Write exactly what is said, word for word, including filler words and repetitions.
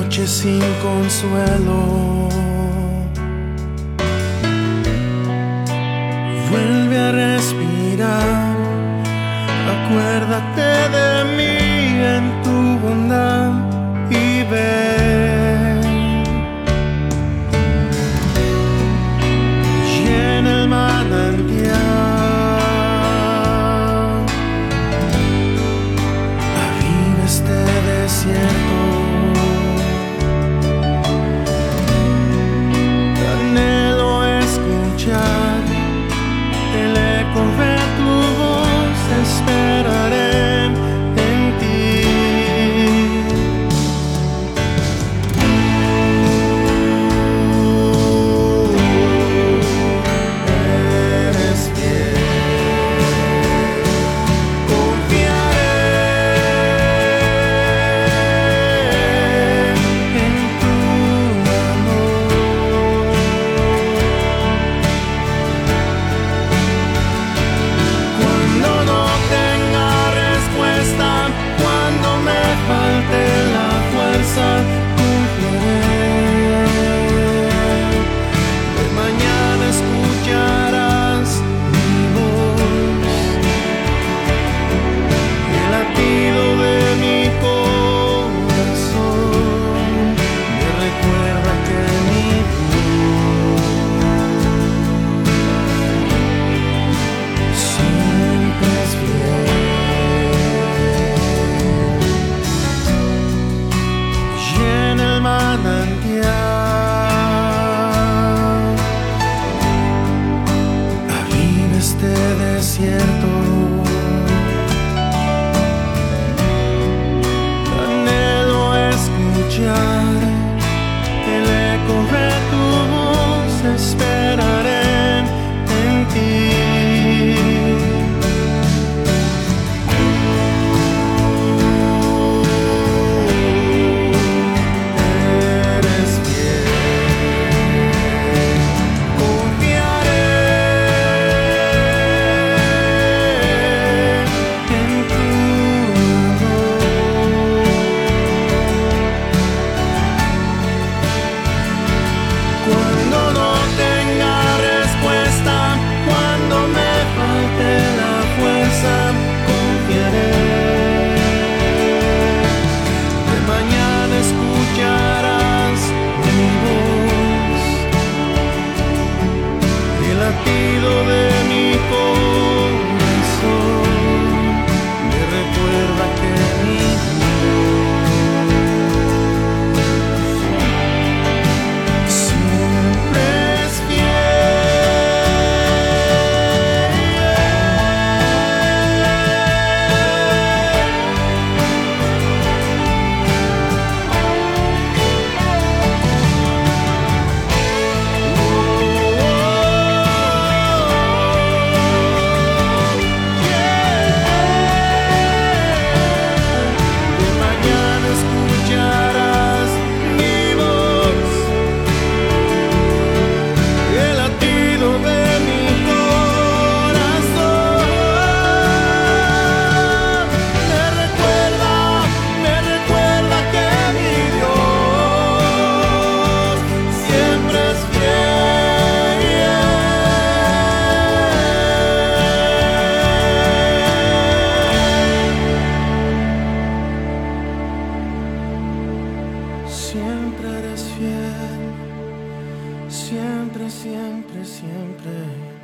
noche sin consuelo. Vuelve a respirar, acuérdate de mí en tu bondad y ven. Llena el manantial, aviva este desierto. Anhelo escuchar el eco de tu voz, esperaré en ti. Eres fiel, confiaré en tu amor. Cuando no tenga respuesta, cuando me falte la fuerza, confiaré. De mañana escucharás mi voz, el latido de mi corazón me recuerda que mi Dios siempre es fiel. Llena el manantial, aviva este desierto. Anhelo escuchar el eco de tu voz, esperaré en ti. Eres fiel, confiaré en tu amor. Cuando no tenga respuesta, cuando me falte la fuerza, confiaré. De mañana escucharás mi voz, el latido de mi corazón me recuerda que mi Dios siempre es De mañana escucharás mi voz, el latido de mi corazón me recuerda, me recuerda que mi Dios siempre es fiel. Siempre eres fiel, siempre, siempre, siempre.